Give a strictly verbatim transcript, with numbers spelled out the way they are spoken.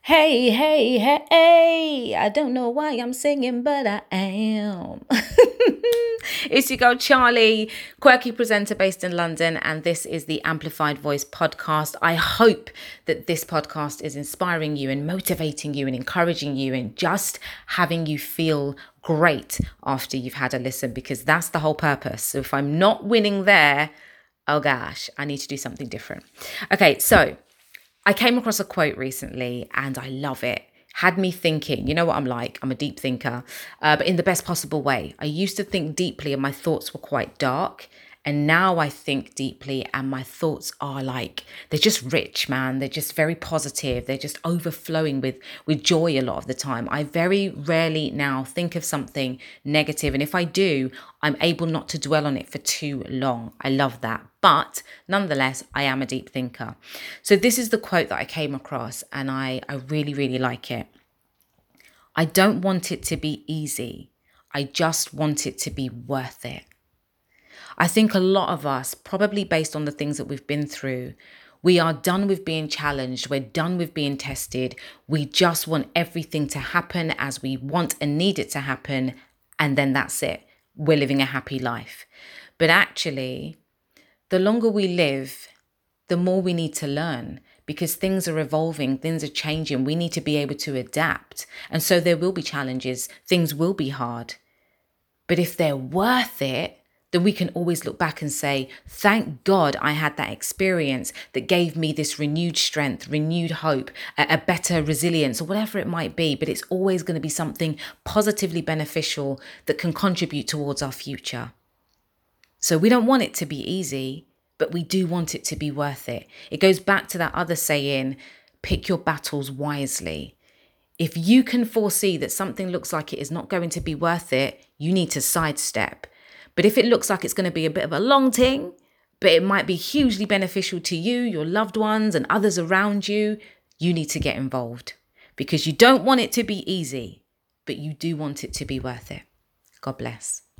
Hey, hey, hey, I don't know why I'm singing, but I am. It's your girl Charlie, quirky presenter based in London, and this is the Amplified Voice podcast. I hope that this podcast is inspiring you and motivating you and encouraging you and just having you feel great after you've had a listen, because that's the whole purpose. So if I'm not winning there, oh gosh, I need to do something different. Okay, so I came across a quote recently and I love it. Had me thinking, you know what I'm like? I'm a deep thinker, uh, but in the best possible way. I used to think deeply and my thoughts were quite dark. And now I think deeply and my thoughts are like, they're just rich, man. They're just very positive. They're just overflowing with, with joy a lot of the time. I very rarely now think of something negative. And if I do, I'm able not to dwell on it for too long. I love that. But nonetheless, I am a deep thinker. So this is the quote that I came across and I, I really, really like it. I don't want it to be easy. I just want it to be worth it. I think a lot of us, probably based on the things that we've been through, we are done with being challenged. We're done with being tested. We just want everything to happen as we want and need it to happen. And then that's it. We're living a happy life. But actually, the longer we live, the more we need to learn, because things are evolving, things are changing. We need to be able to adapt. And so there will be challenges. Things will be hard. But if they're worth it, then we can always look back and say, thank God I had that experience that gave me this renewed strength, renewed hope, a, a better resilience, or whatever it might be. But it's always going to be something positively beneficial that can contribute towards our future. So we don't want it to be easy, but we do want it to be worth it. It goes back to that other saying, pick your battles wisely. If you can foresee that something looks like it is not going to be worth it, you need to sidestep. But if it looks like it's going to be a bit of a long thing, but it might be hugely beneficial to you, your loved ones, and others around you, you need to get involved. Because you don't want it to be easy, but you do want it to be worth it. God bless.